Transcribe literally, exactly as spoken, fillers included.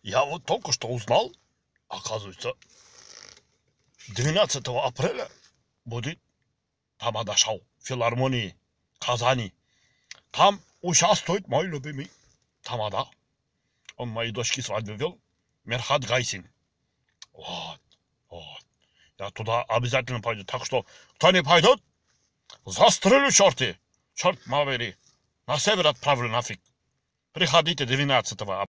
Я вот только что узнал, оказывается, двенадцатого апреля будет тамада-шоу в филармонии Казани. Там участвует мой любимый тамада. Он моей дочке свадьбу вел. Мерхат Гайсин. Вот, вот. Я туда обязательно пойду. Так что, кто не пойдет, застрелю, черти. Черт мавери. На север отправлю нафиг. Приходите двенадцатого апреля.